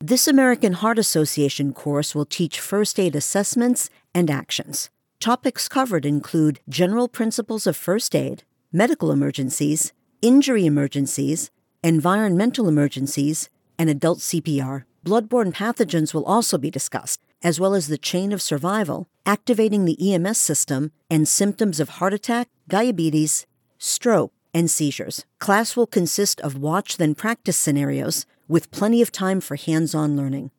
This American Heart Association course will teach first aid assessments and actions. Topics covered include general principles of first aid, medical emergencies, injury emergencies, environmental emergencies, and adult CPR. Bloodborne pathogens will also be discussed, as well as the chain of survival, activating the EMS system, and symptoms of heart attack, diabetes, stroke, and seizures. Class will consist of watch then practice scenarios with plenty of time for hands-on learning.